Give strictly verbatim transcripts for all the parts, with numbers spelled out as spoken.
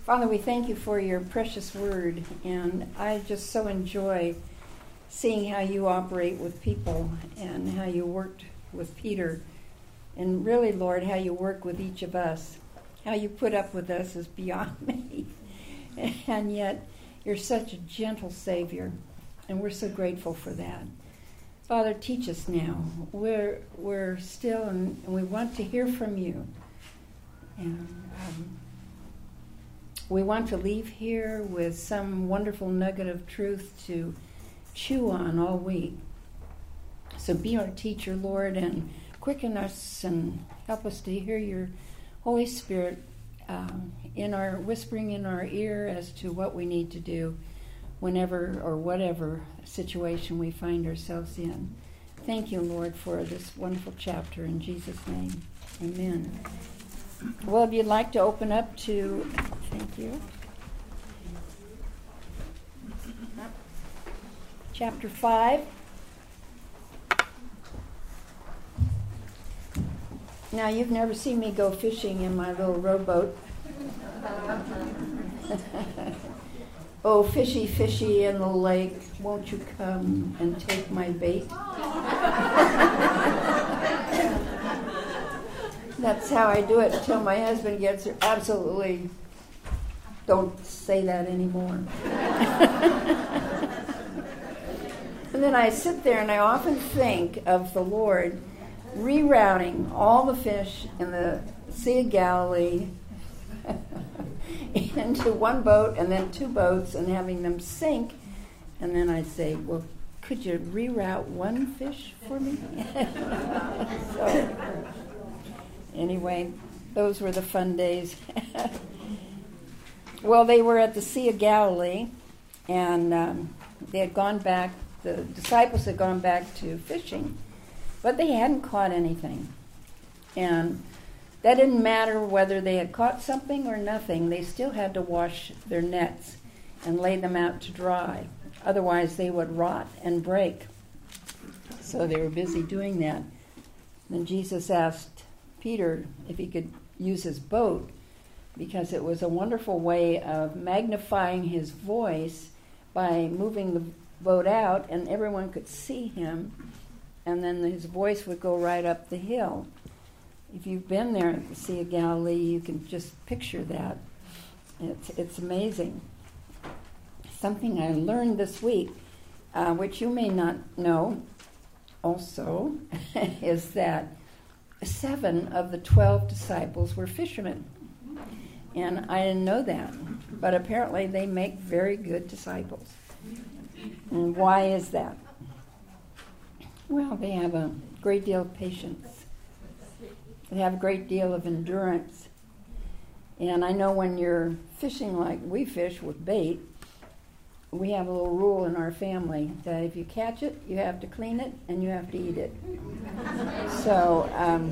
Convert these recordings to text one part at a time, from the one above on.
Father, we thank you for your precious word, and I just so enjoy seeing how you operate with people and how you worked with Peter, and really, Lord, how you work with each of us. How you put up with us is beyond me, and yet you're such a gentle Savior, and we're so grateful for that. Father, teach us now. We're we're still, and, and we want to hear from you. And um, we want to leave here with some wonderful nugget of truth to chew on all week. So be our teacher, Lord, and quicken us and help us to hear your Holy Spirit um, in our whispering in our ear as to what we need to do whenever or whatever situation we find ourselves in. Thank you, Lord, for this wonderful chapter. In Jesus' name, amen. Well, if you'd like to open up to, thank you, chapter five. Now, you've never seen me go fishing in my little rowboat. Oh, fishy, fishy in the lake, won't you come and take my bait? That's how I do it until my husband gets her. Absolutely, don't say that anymore. And then I sit there and I often think of the Lord rerouting all the fish in the Sea of Galilee into one boat and then two boats and having them sink. And then I'd say, well, could you reroute one fish for me? So, anyway, those were the fun days. Well, they were at the Sea of Galilee, and um, they had gone back, the disciples had gone back to fishing, but they hadn't caught anything. And that didn't matter whether they had caught something or nothing. They still had to wash their nets and lay them out to dry. Otherwise, they would rot and break. So they were busy doing that. Then Jesus asked Peter if he could use his boat, because it was a wonderful way of magnifying his voice by moving the boat out, and everyone could see him, and then his voice would go right up the hill. If you've been there at the Sea of Galilee, you can just picture that. It's it's amazing. Something I learned this week, uh, which you may not know also, is that seven of the twelve disciples were fishermen. And I didn't know that, but apparently they make very good disciples. And why is that? Well, they have a great deal of patience. They have a great deal of endurance. And I know when you're fishing like we fish with bait, we have a little rule in our family that if you catch it, you have to clean it and you have to eat it. So, um,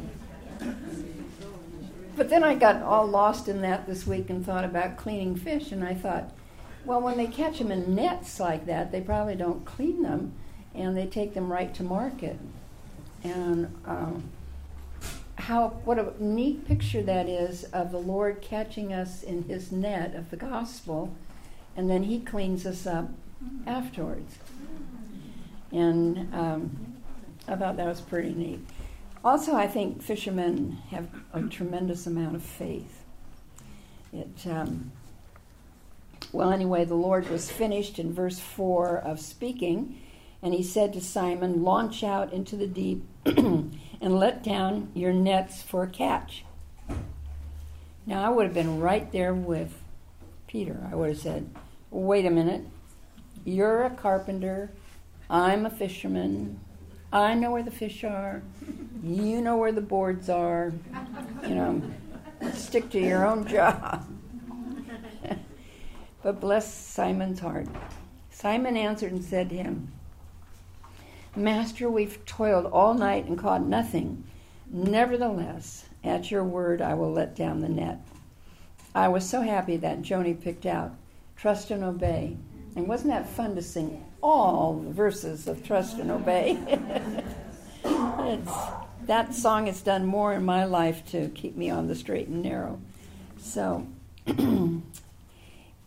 but then I got all lost in that this week and thought about cleaning fish, and I thought, well, when they catch them in nets like that, they probably don't clean them, and they take them right to market. And um, how what a neat picture that is of the Lord catching us in his net of the gospel, and then he cleans us up afterwards. And um, I thought that was pretty neat. Also, I think fishermen have a tremendous amount of faith. It, um, well, anyway, the Lord was finished in verse four of speaking, and he said to Simon, "Launch out into the deep and let down your nets for a catch." Now, I would have been right there with Peter. I would have said, wait a minute, you're a carpenter, I'm a fisherman, I know where the fish are, you know where the boards are, you know, stick to your own job. But bless Simon's heart. Simon answered and said to him, "Master, we've toiled all night and caught nothing. Nevertheless, at your word, I will let down the net." I was so happy that Joni picked out Trust and Obey. And wasn't that fun to sing all the verses of Trust and Obey? It's, that song has done more in my life to keep me on the straight and narrow. So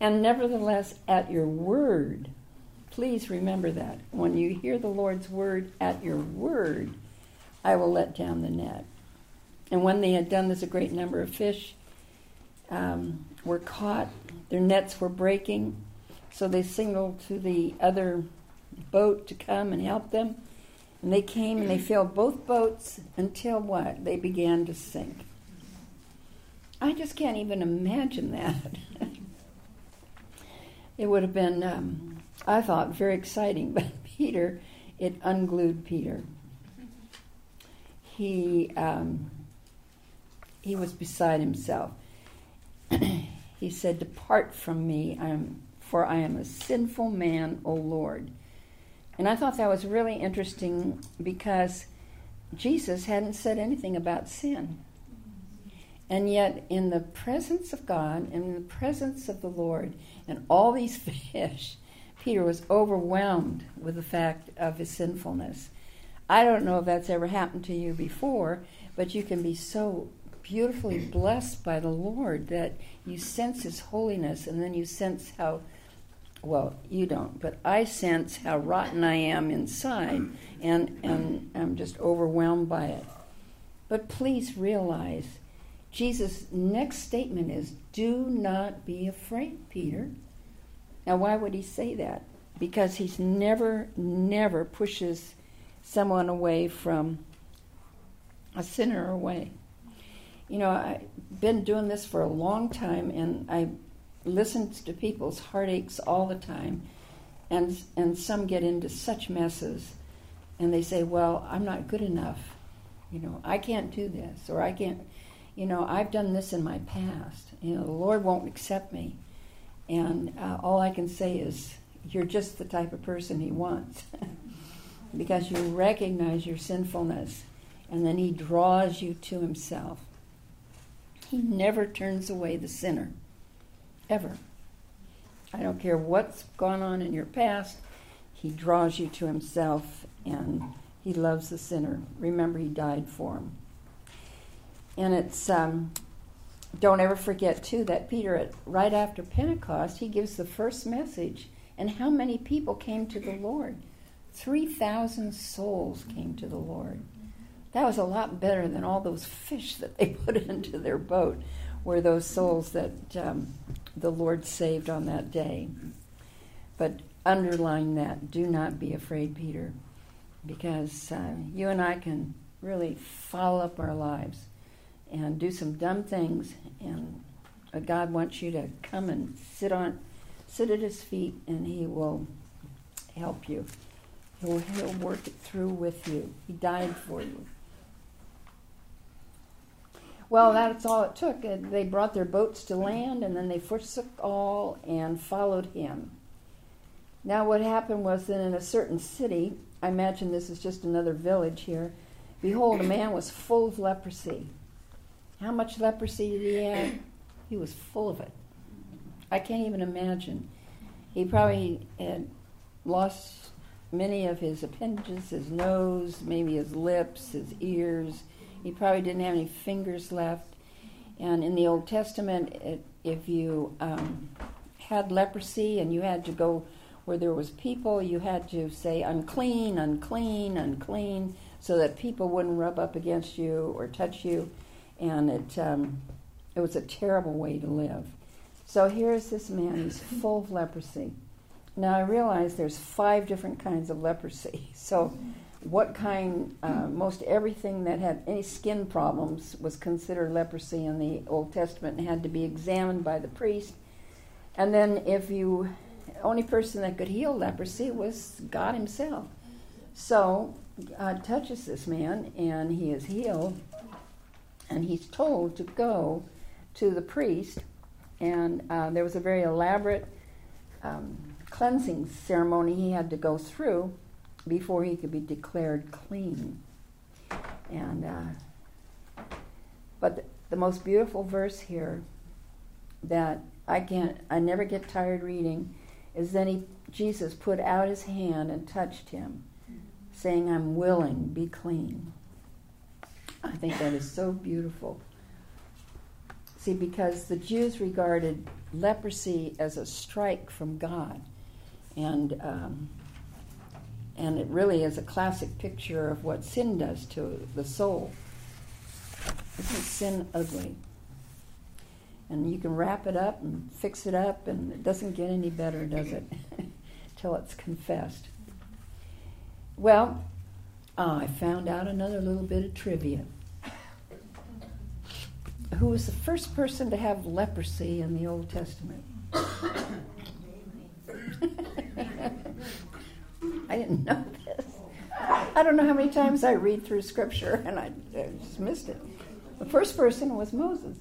And nevertheless, at your word, please remember that. When you hear the Lord's word, at your word, I will let down the net. And when they had done this, a great number of fish um, were caught. Their nets were breaking. So they signaled to the other boat to come and help them. And they came and they filled both boats until what? They began to sink. I just can't even imagine that. It would have been, um, I thought, very exciting. But Peter, it unglued Peter. He um, he was beside himself. He said, "Depart from me, I am, for I am a sinful man, O Lord." And I thought that was really interesting because Jesus hadn't said anything about sin. And yet, in the presence of God, and in the presence of the Lord, and all these fish, Peter was overwhelmed with the fact of his sinfulness. I don't know if that's ever happened to you before, but you can be so beautifully blessed by the Lord that you sense his holiness, and then you sense how, well, you don't, but I sense how rotten I am inside, and, and I'm just overwhelmed by it. But please realize, Jesus' next statement is, do not be afraid, Peter. Now, why would he say that? Because he's never, never pushes someone away from a sinner away. You know, I've been doing this for a long time, and I listen to people's heartaches all the time, and and some get into such messes, and they say, well, I'm not good enough. You know, I can't do this, or I can't, you know, I've done this in my past. You know, the Lord won't accept me. And uh, all I can say is, you're just the type of person he wants. Because you recognize your sinfulness, and then he draws you to himself. He never turns away the sinner, ever. I don't care what's gone on in your past, he draws you to himself, and he loves the sinner. Remember, he died for him. And it's, um, don't ever forget, too, that Peter, at, right after Pentecost, he gives the first message. And how many people came to the Lord? three thousand souls came to the Lord. That was a lot better than all those fish that they put into their boat, were those souls that um, the Lord saved on that day. But underline that, do not be afraid, Peter, because uh, you and I can really foul up our lives and do some dumb things, and uh, God wants you to come and sit on, sit at his feet, and he will help you. He'll, he'll work it through with you. He died for you. Well, that's all it took. They brought their boats to land, and then they forsook all and followed him. Now what happened was that in a certain city, I imagine this is just another village here, behold, a man was full of leprosy. How much leprosy did he have? He was full of it. I can't even imagine. He probably had lost many of his appendages, his nose, maybe his lips, his ears. He probably didn't have any fingers left. And in the Old Testament, it, if you um, had leprosy and you had to go where there was people, you had to say unclean, unclean, unclean, so that people wouldn't rub up against you or touch you. And it um, it was a terrible way to live. So here's this man, he's full of leprosy. Now I realize there's five different kinds of leprosy. So what kind, uh, most everything that had any skin problems was considered leprosy in the Old Testament and had to be examined by the priest. And then if you, the only person that could heal leprosy was God himself. So God touches this man and he is healed, and he's told to go to the priest, and uh, there was a very elaborate um, cleansing ceremony he had to go through before he could be declared clean. And uh, but the, the most beautiful verse here that I can't, I never get tired reading, is then he, Jesus put out his hand and touched him, saying, "I'm willing, be clean." I think that is so beautiful. See, because the Jews regarded leprosy as a strike from God. And um, and it really is a classic picture of what sin does to the soul. Isn't sin ugly? And you can wrap it up and fix it up, and it doesn't get any better, does it? Till it's confessed. Well, oh, I found out another little bit of trivia. Who was the first person to have leprosy in the Old Testament? I didn't know this. I don't know how many times I read through Scripture, and I, I just missed it. The first person was Moses.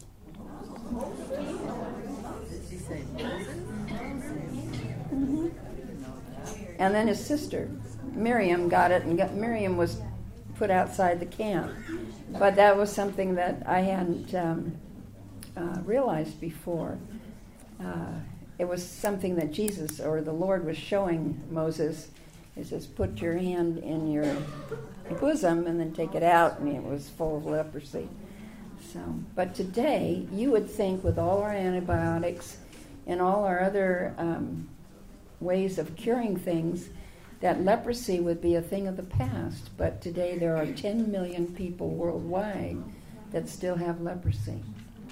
Mm-hmm. And then his sister, Miriam, got it, and got, Miriam was put outside the camp. But that was something that I hadn't um, uh, realized before. Uh, it was something that Jesus or the Lord was showing Moses. He says, put your hand in your bosom and then take it out, and it was full of leprosy. So, but today, you would think with all our antibiotics and all our other um, ways of curing things, that leprosy would be a thing of the past. But today there are ten million people worldwide that still have leprosy.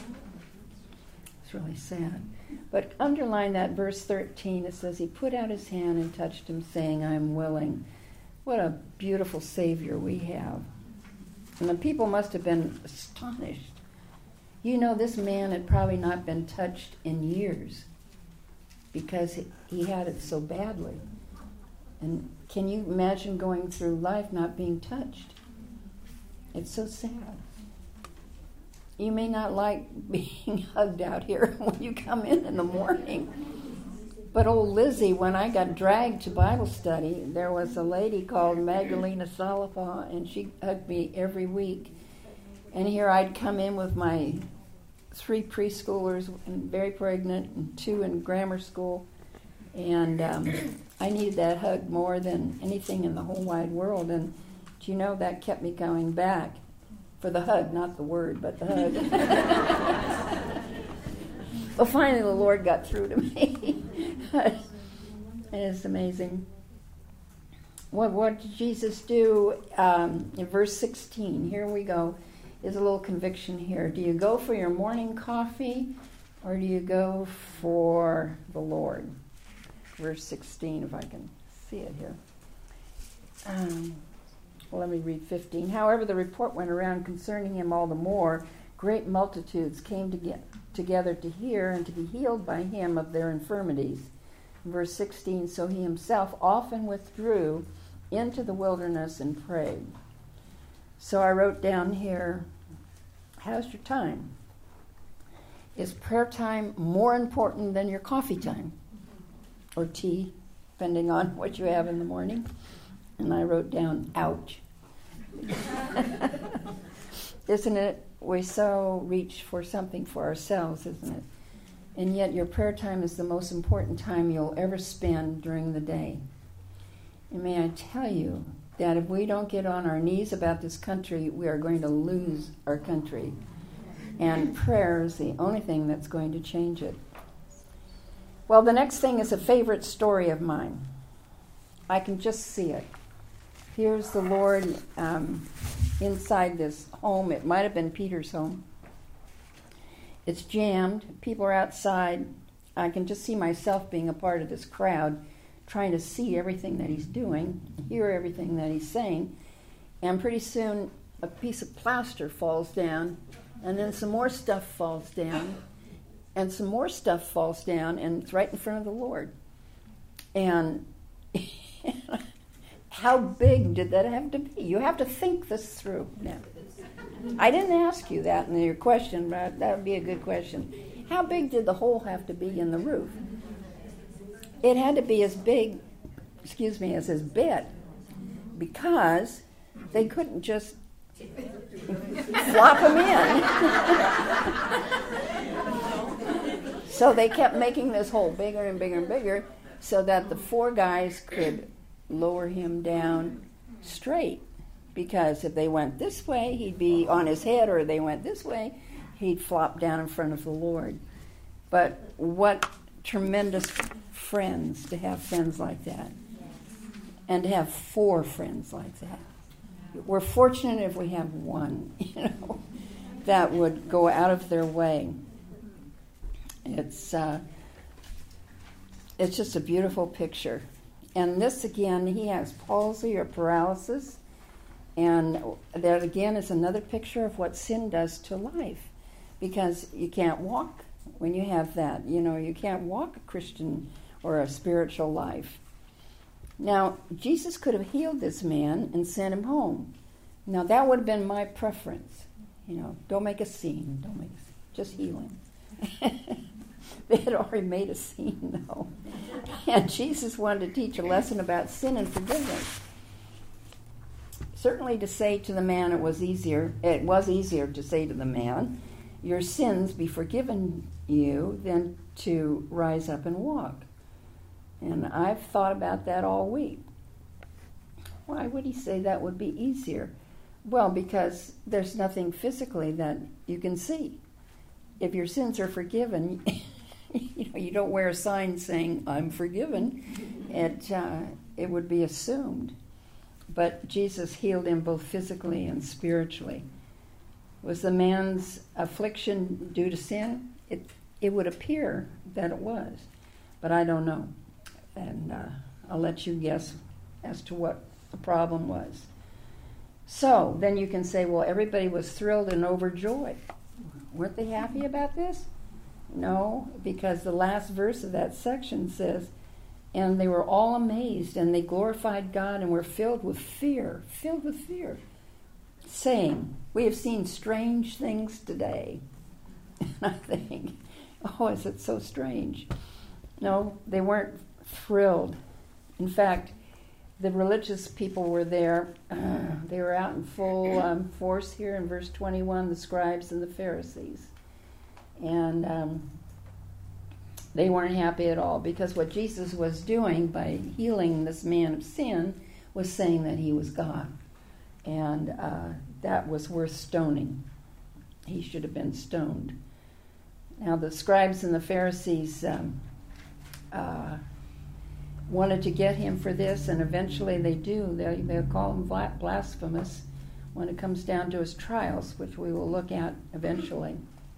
It's really sad. But underline that verse thirteen. It says, he put out his hand and touched him, saying, I am willing. What a beautiful Savior we have. And the people must have been astonished. You know, this man had probably not been touched in years because he, he had it so badly. And can you imagine going through life not being touched? It's so sad. You may not like being hugged out here when you come in in the morning. But old Lizzie, when I got dragged to Bible study, there was a lady called Magdalena Salapaw, and she hugged me every week. And here I'd come in with my three preschoolers, and very pregnant, and two in grammar school. And um, I needed that hug more than anything in the whole wide world. And do you know, that kept me going back for the hug, not the word, but the hug. Well, finally the Lord got through to me. It's amazing. What, what did Jesus do? Um, in verse sixteen, here we go. There's a little conviction here. Do you go for your morning coffee, or do you go for the Lord? Verse sixteen, if I can see it here. Um, well, let me read fifteen. However, the report went around concerning him all the more. Great multitudes came to get together to hear and to be healed by him of their infirmities. Verse sixteen, so he himself often withdrew into the wilderness and prayed. So I wrote down here, how's your time? Is prayer time more important than your coffee time? Or tea, depending on what you have in the morning? And I wrote down, ouch. Isn't it? We so reach for something for ourselves, isn't it? And yet your prayer time is the most important time you'll ever spend during the day. And may I tell you that if we don't get on our knees about this country, we are going to lose our country. And prayer is the only thing that's going to change it. Well, the next thing is a favorite story of mine. I can just see it. Here's the Lord um, inside this home. It might have been Peter's home. It's jammed. People are outside. I can just see myself being a part of this crowd, trying to see everything that he's doing, hear everything that he's saying. And pretty soon, a piece of plaster falls down, and then some more stuff falls down, and some more stuff falls down, and it's right in front of the Lord. And how big did that have to be? You have to think this through now. I didn't ask you that in your question, but that would be a good question. How big did the hole have to be in the roof? It had to be as big, excuse me, as his bed, because they couldn't just flop him in. So they kept making this hole bigger and bigger and bigger so that the four guys could lower him down straight. Because if they went this way, he'd be on his head, or they went this way, he'd flop down in front of the Lord. But what tremendous friends to have friends like that. And to have four friends like that. We're fortunate if we have one, you know, that would go out of their way. It's uh, it's just a beautiful picture. And this again, he has palsy or paralysis. And that again is another picture of what sin does to life. Because you can't walk when you have that. You know, you can't walk a Christian or a spiritual life. Now, Jesus could have healed this man and sent him home. Now, that would have been my preference. You know, don't make a scene. Don't make a scene. Just heal him. They had already made a scene, though. And Jesus wanted to teach a lesson about sin and forgiveness. Certainly to say to the man it was easier, it was easier to say to the man, your sins be forgiven you, than to rise up and walk. And I've thought about that all week. Why would he say that would be easier? Well, because there's nothing physically that you can see. If your sins are forgiven, you know, you don't wear a sign saying, I'm forgiven. It, uh, it would be assumed. But Jesus healed him both physically and spiritually. Was the man's affliction due to sin? It, it would appear that it was, but I don't know. And uh, I'll let you guess as to what the problem was. So then you can say, well, everybody was thrilled and overjoyed. Weren't they happy about this? No, because the last verse of that section says, and they were all amazed, and they glorified God and were filled with fear, filled with fear, saying, we have seen strange things today. And I think, oh, is it so strange? No, they weren't thrilled. In fact, the religious people were there. Uh, they were out in full um, force here in verse twenty-one, the scribes and the Pharisees. And um, they weren't happy at all, because what Jesus was doing by healing this man of sin was saying that he was God. And uh, that was worth stoning. He should have been stoned. Now the scribes and the Pharisees um, uh, wanted to get him for this, and eventually they do. They, they'll call him blasphemous when it comes down to his trials, which we will look at eventually.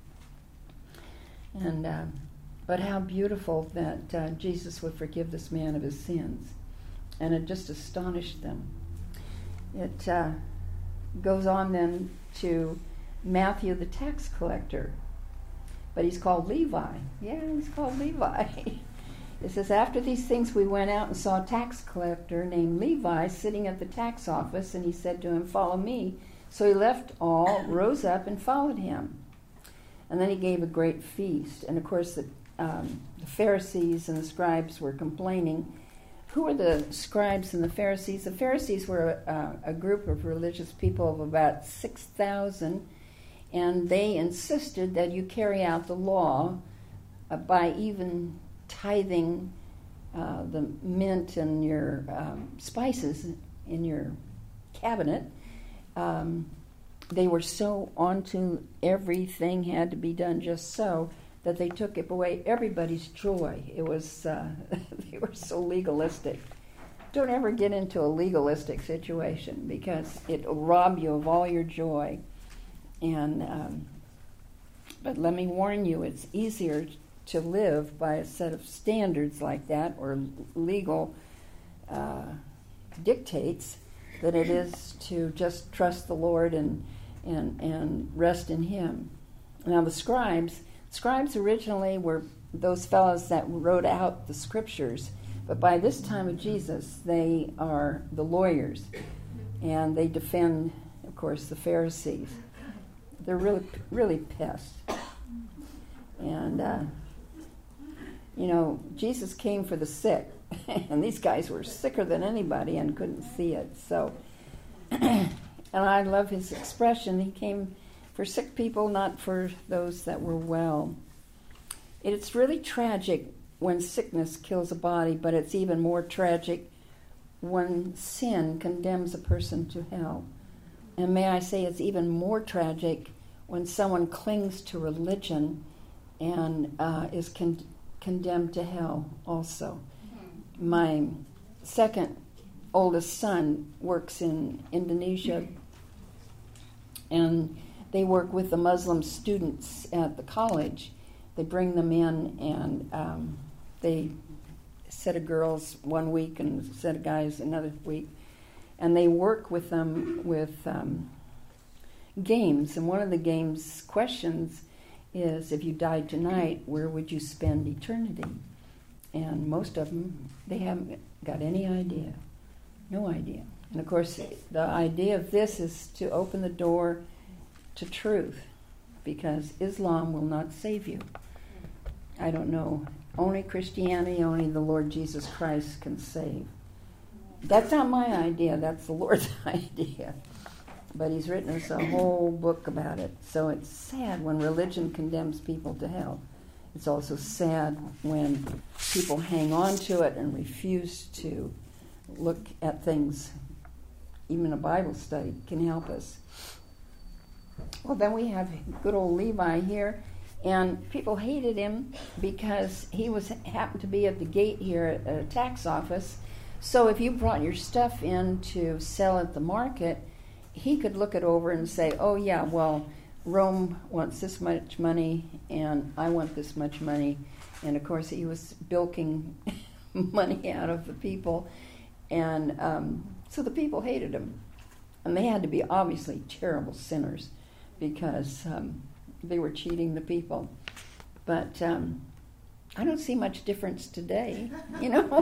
And uh, but how beautiful that uh, Jesus would forgive this man of his sins. And it just astonished them. It uh, goes on then to Matthew the tax collector. But he's called Levi. Yeah, he's called Levi. It says, after these things we went out and saw a tax collector named Levi sitting at the tax office, and he said to him, follow me. So he left all, rose up, and followed him. And then he gave a great feast. And of course the, um, the Pharisees and the scribes were complaining. Who are the scribes and the Pharisees? The Pharisees were a, a group of religious people of about six thousand, and they insisted that you carry out the law uh, by even tithing uh, the mint and your um, spices in your cabinet. Um, they were so onto everything had to be done just so that they took away everybody's joy. It was uh, they were so legalistic. Don't ever get into a legalistic situation, because it will rob you of all your joy. And um, but let me warn you, it's easier to live by a set of standards like that, or legal uh, dictates, than it is to just trust the Lord and and and rest in Him. Now the scribes, scribes originally were those fellows that wrote out the scriptures, but by this time of Jesus, they are the lawyers, and they defend, of course, the Pharisees. They're really, really pissed. And, uh, you know, Jesus came for the sick, and these guys were sicker than anybody and couldn't see it. So, and I love his expression. He came for sick people, not for those that were well. It's really tragic when sickness kills a body, but it's even more tragic when sin condemns a person to hell. And may I say, it's even more tragic when someone clings to religion and uh, is con- condemned to hell also. Mm-hmm. My second oldest son works in Indonesia, and they work with the Muslim students at the college. They bring them in, and um, they set of girls one week and a set of guys another week, and they work with them with um, games. And one of the games' questions is, if you died tonight, where would you spend eternity? And most of them, they haven't got any idea. No idea. And of course, the idea of this is to open the door to truth, because Islam will not save you. I don't know. Only Christianity, only the Lord Jesus Christ can save. That's not my idea. That's the Lord's idea. But he's written us a whole book about it. So it's sad when religion condemns people to hell. It's also sad when people hang on to it and refuse to look at things. Even a Bible study can help us. Well, then we have good old Levi here, and people hated him because he was happened to be at the gate here at a tax office. So if you brought your stuff in to sell at the market, he could look it over and say, oh yeah, well, Rome wants this much money, and I want this much money. And of course, he was bilking money out of the people. And um, so the people hated him. And they had to be obviously terrible sinners, because um, they were cheating the people. But um, I don't see much difference today, you know.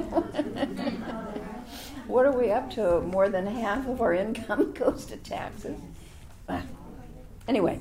What are we up to? More than half of our income goes to taxes. But anyway,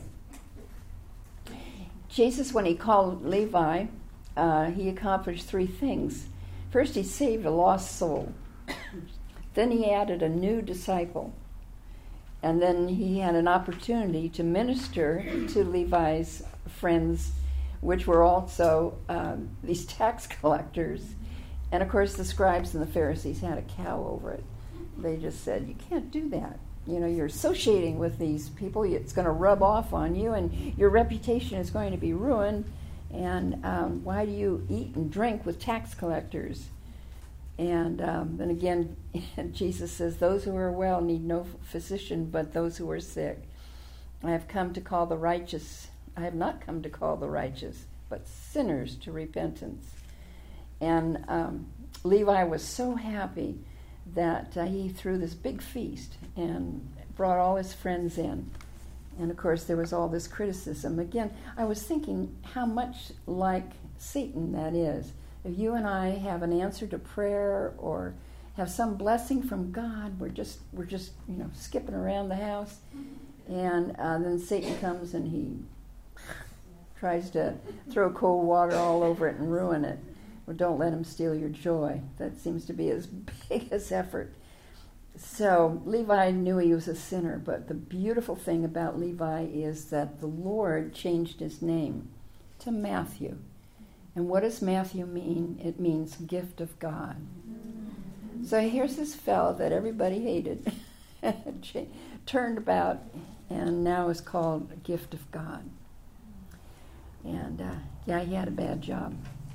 Jesus, when he called Levi, uh, he accomplished three things. First, he saved a lost soul. Then he added a new disciple. And then he had an opportunity to minister to Levi's friends, which were also um, these tax collectors. And of course, the scribes and the Pharisees had a cow over it. They just said, you can't do that. You know, you're associating with these people. It's going to rub off on you, and your reputation is going to be ruined. And um, why do you eat and drink with tax collectors? And um, then again, Jesus says, those who are well need no physician, but those who are sick. I have come to call the righteous. I have not come to call the righteous, but sinners to repentance. And um, Levi was so happy that uh, he threw this big feast and brought all his friends in. And of course, there was all this criticism. Again, I was thinking how much like Satan that is. If you and I have an answer to prayer or have some blessing from God, we're just we're just you know skipping around the house, and uh, then Satan comes and he tries to throw cold water all over it and ruin it. Well, don't let him steal your joy. That seems to be his biggest effort. So Levi knew he was a sinner, but the beautiful thing about Levi is that the Lord changed his name to Matthew. And what does Matthew mean? It means gift of God. So here's this fellow that everybody hated, turned about, and now is called a gift of God. And uh, yeah, he had a bad job.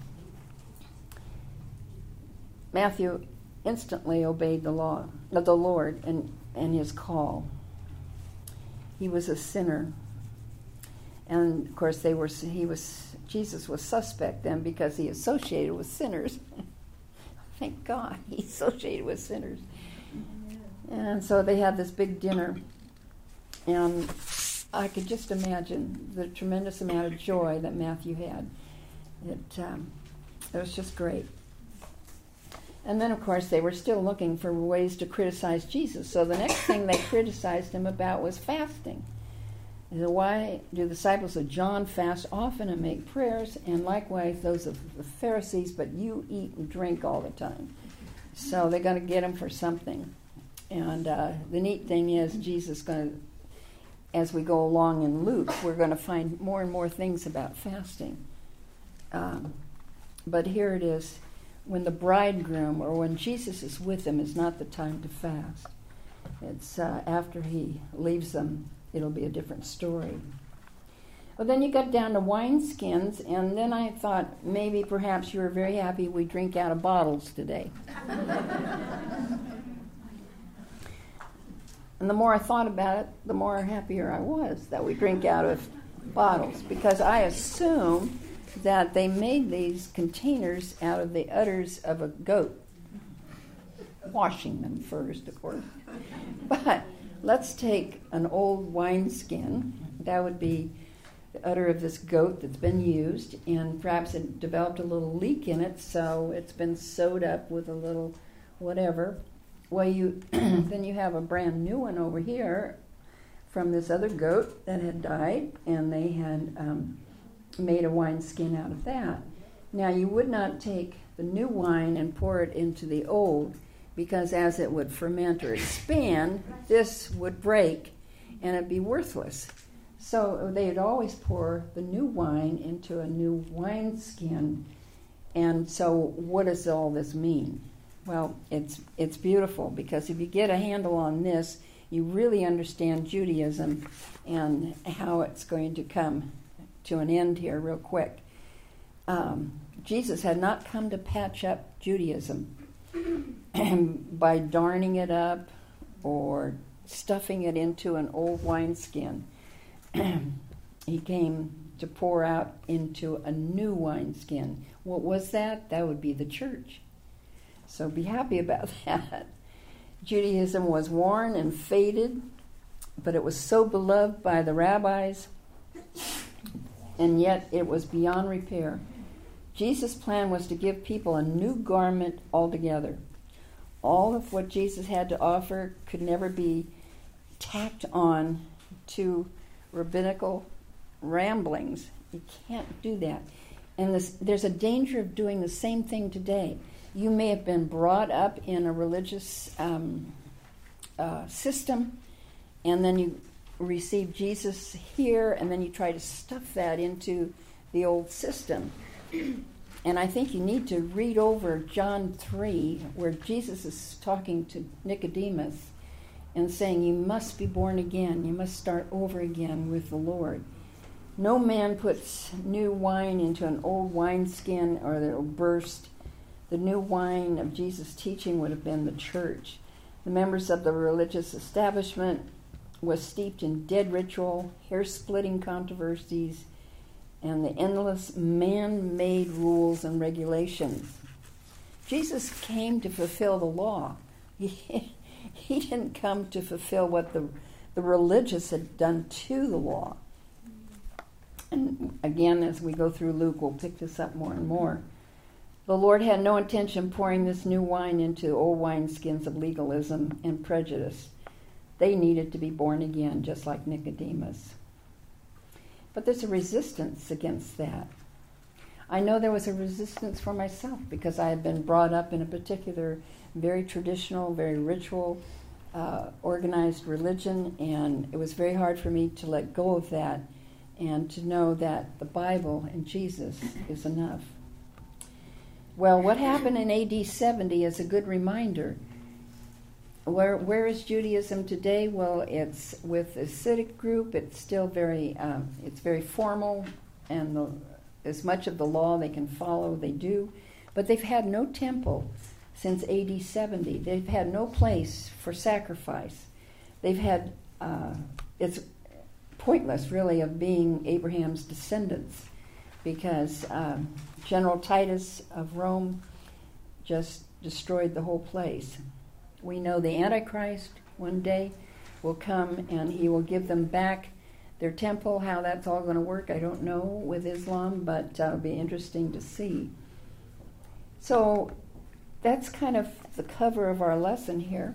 Matthew instantly obeyed the law of the Lord and, and his call. He was a sinner. And of course, they were. He was. Jesus was suspect then because he associated with sinners. Thank God he associated with sinners. And so they had this big dinner, and I could just imagine the tremendous amount of joy that Matthew had. It, um, it was just great. And then, of course, they were still looking for ways to criticize Jesus. So the next thing they criticized him about was fasting. They said, why do the disciples of John fast often and make prayers, and likewise those of the Pharisees, but you eat and drink all the time? So they're going to get him for something. And uh, the neat thing is, Jesus is going to, as we go along in Luke, we're going to find more and more things about fasting. Um, but here it is. When the bridegroom, or when Jesus is with them, is not the time to fast. It's uh, after he leaves them, it'll be a different story. Well, then you got down to wineskins, and then I thought maybe perhaps you were very happy we drink out of bottles today. And the more I thought about it, the more happier I was that we drink out of bottles, because I assume that they made these containers out of the udders of a goat, washing them first, of course. But let's take an old wineskin. That would be the udder of this goat that's been used, and perhaps it developed a little leak in it, so it's been sewed up with a little whatever. Well, you then you have a brand new one over here from this other goat that had died, and they had um, made a wineskin out of that. Now, you would not take the new wine and pour it into the old, because as it would ferment or expand, this would break and it'd be worthless. So they'd always pour the new wine into a new wineskin. And so what does all this mean? Well, it's it's beautiful, because if you get a handle on this, you really understand Judaism and how it's going to come to an end here real quick. Um, Jesus had not come to patch up Judaism by darning it up or stuffing it into an old wineskin. He came to pour out into a new wineskin. What was that? That would be the church. So be happy about that. Judaism was worn and faded, but it was so beloved by the rabbis, and yet it was beyond repair. Jesus' plan was to give people a new garment altogether. All of what Jesus had to offer could never be tacked on to rabbinical ramblings. You can't do that. And this, there's a danger of doing the same thing today. You may have been brought up in a religious um, uh, system, and then you receive Jesus here, and then you try to stuff that into the old system. And I think you need to read over John three, where Jesus is talking to Nicodemus and saying, you must be born again. You must start over again with the Lord. No man puts new wine into an old wineskin, or it'll burst. The new wine of Jesus' teaching would have been the church. The members of the religious establishment was steeped in dead ritual, hair-splitting controversies, and the endless man-made rules and regulations. Jesus came to fulfill the law. He, he didn't come to fulfill what the, the religious had done to the law. And again, as we go through Luke, we'll pick this up more and more. The Lord had no intention of pouring this new wine into old wineskins of legalism and prejudice. They needed to be born again, just like Nicodemus. But there's a resistance against that. I know there was a resistance for myself, because I had been brought up in a particular, very traditional, very ritual, uh, organized religion, and it was very hard for me to let go of that and to know that the Bible and Jesus is enough. Well, what happened in A D seventy is a good reminder. Where where is Judaism today? Well, it's with a Hasidic group. It's still very um, it's very formal, and the, as much of the law they can follow, they do. But they've had no temple since A D seventy. They've had no place for sacrifice. They've had uh, it's pointless, really, of being Abraham's descendants, because um, General Titus of Rome just destroyed the whole place. We know the Antichrist one day will come, and he will give them back their temple. How that's all going to work, I don't know with Islam, but uh, it'll be interesting to see. So that's kind of the cover of our lesson here.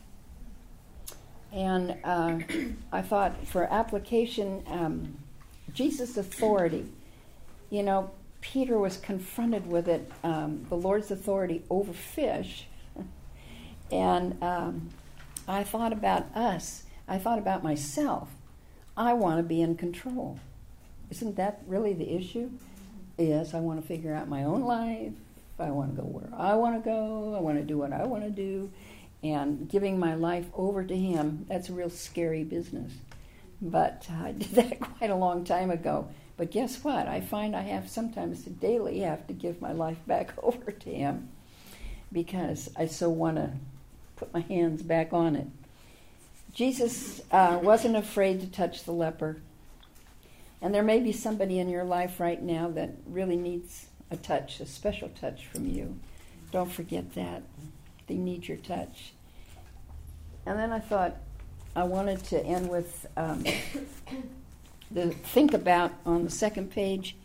And uh, I thought for application, um, Jesus' authority. You know, Peter was confronted with it, um, the Lord's authority over fish. And um, I thought about us. I thought about myself. I want to be in control. Isn't that really the issue? Yes, I want to figure out my own life. I want to go where I want to go. I want to do what I want to do. And giving my life over to Him, that's a real scary business. But uh, I did that quite a long time ago. But guess what? I find I have sometimes to daily have to give my life back over to him because I so want to put my hands back on it. Jesus uh, wasn't afraid to touch the leper. And there may be somebody in your life right now that really needs a touch, a special touch from you. Don't forget that. They need your touch. And then I thought I wanted to end with um, the Think About on the second page.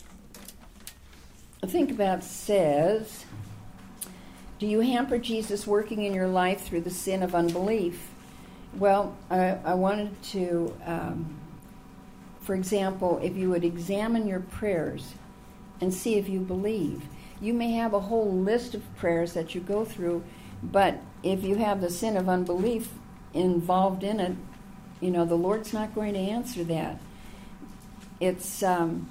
The Think About says, do you hamper Jesus working in your life through the sin of unbelief? Well, I, I wanted to, um, for example, if you would examine your prayers and see if you believe. You may have a whole list of prayers that you go through, but if you have the sin of unbelief involved in it, you know, the Lord's not going to answer that. It's, um,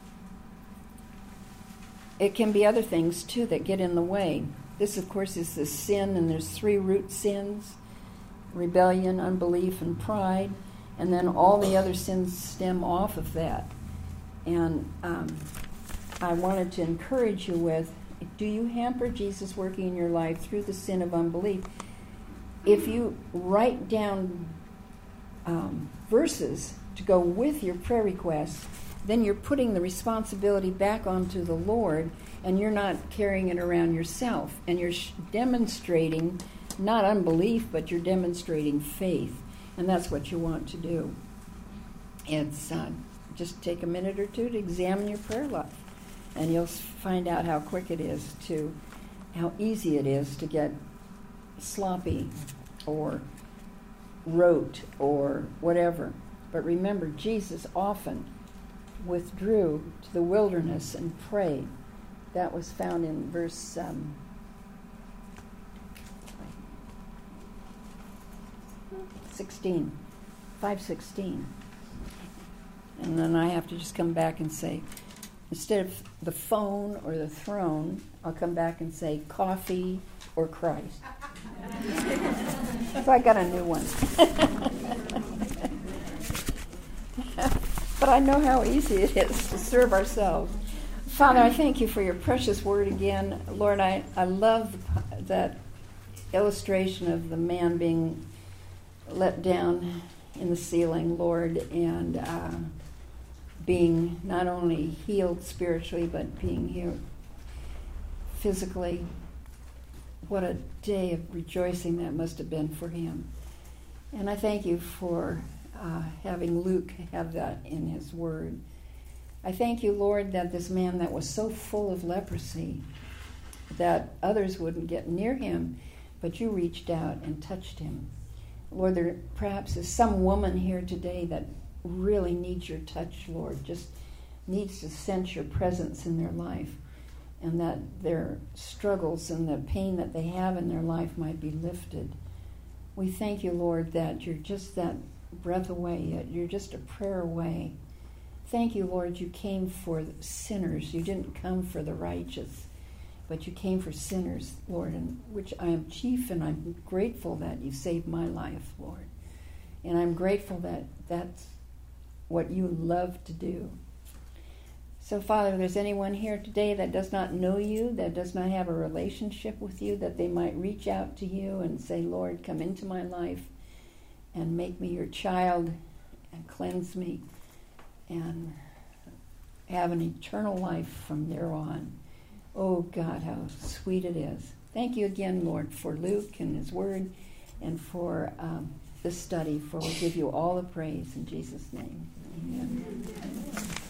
it can be other things, too, that get in the way. This, of course, is the sin, and there's three root sins: rebellion, unbelief, and pride. And then all the other sins stem off of that. And um, I wanted to encourage you with, do you hamper Jesus working in your life through the sin of unbelief? If you write down um, verses to go with your prayer requests, then you're putting the responsibility back onto the Lord, and you're not carrying it around yourself. And you're sh- demonstrating not unbelief, but you're demonstrating faith. And that's what you want to do. It's uh, just take a minute or two to examine your prayer life, and you'll find out how quick it is to, how easy it is to get sloppy or rote or whatever. But remember, Jesus often withdrew to the wilderness and prayed. That was found in verse um, sixteen, five sixteen. And then I have to just come back and say, instead of the phone or the throne, I'll come back and say coffee or Christ. So I got a new one. But I know how easy it is to serve ourselves. Father, I thank you for your precious word again. Lord, I, I love the, that illustration of the man being let down in the ceiling, Lord, and uh, being not only healed spiritually, but being healed physically. What a day of rejoicing that must have been for him. And I thank you for uh, having Luke have that in his word. I thank you, Lord, that this man that was so full of leprosy that others wouldn't get near him, but you reached out and touched him. Lord, there perhaps is some woman here today that really needs your touch, Lord, just needs to sense your presence in their life, and that their struggles and the pain that they have in their life might be lifted. We thank you, Lord, that you're just that breath away. You're just a prayer away. Thank you, Lord, you came for sinners. You didn't come for the righteous, but you came for sinners, Lord, in which I am chief, and I'm grateful that you saved my life, Lord. And I'm grateful that that's what you love to do. So, Father, if there's anyone here today that does not know you, that does not have a relationship with you, that they might reach out to you and say, Lord, come into my life and make me your child and cleanse me and have an eternal life from there on. Oh, God, how sweet it is. Thank you again, Lord, for Luke and his word, and for um, this study, for we give you all the praise in Jesus' name. Amen.